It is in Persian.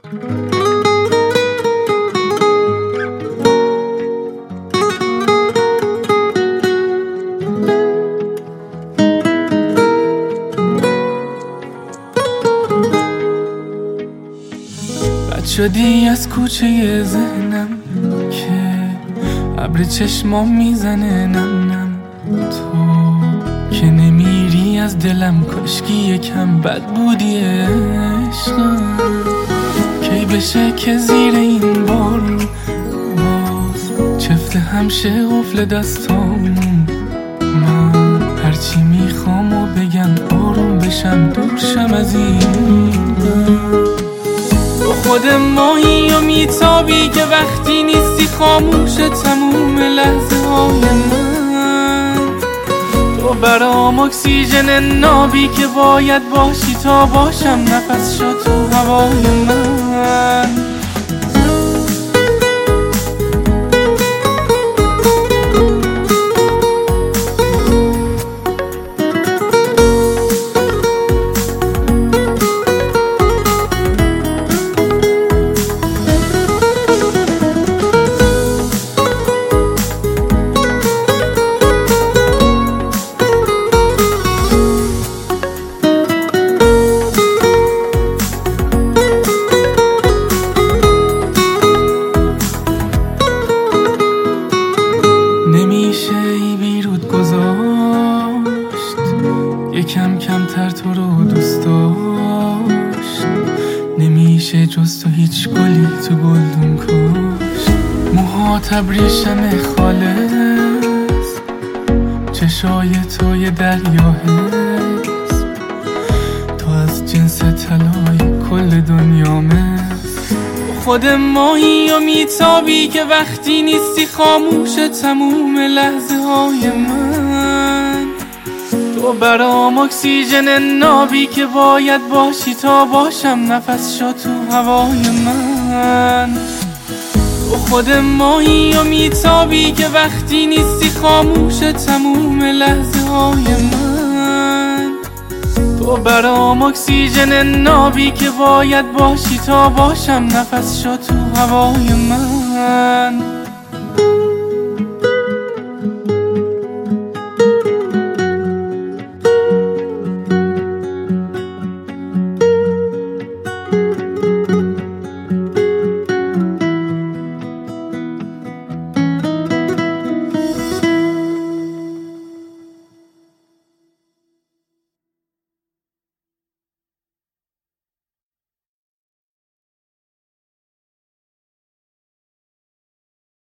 بد شدی از کوچه ذهنم که ابر چشمام میزنه نم نم. تو که نمیری از دلم، کاشکی یکم بد بودی عشقم. کی بشه که زیر این بارون باز چفته همشه قفل دستامون. من هرچی میخوام و بگم آروم بشم، دور شم از این خود ماهی و میتابی که وقتی نیستی خاموشه تموم لحظه های من. تو برام اکسیژن نابی که باید باشی تا باشم نفس شد تو هوای من. نمیشه ای بیرود گذاشت، یکم کمتر تو رو دوست داشت. نمیشه جز تو هیچ گلی تو گلدون کاشت. موهات ابریشم خالص، چشای تو یه دریا هست. تو از جنس طلای کل دنیامه. خود ماهی و میتابی که وقتی نیستی خاموشه تموم لحظه های من. تو برام اکسیژن نابی که باید باشی تا باشم نفس شد تو هوای من. تو خود ماهی و میتابی که وقتی نیستی خاموشه تموم لحظه های من. تو برام اکسیژن نابی که باید باشی تا باشم نفس شد تو هوای من.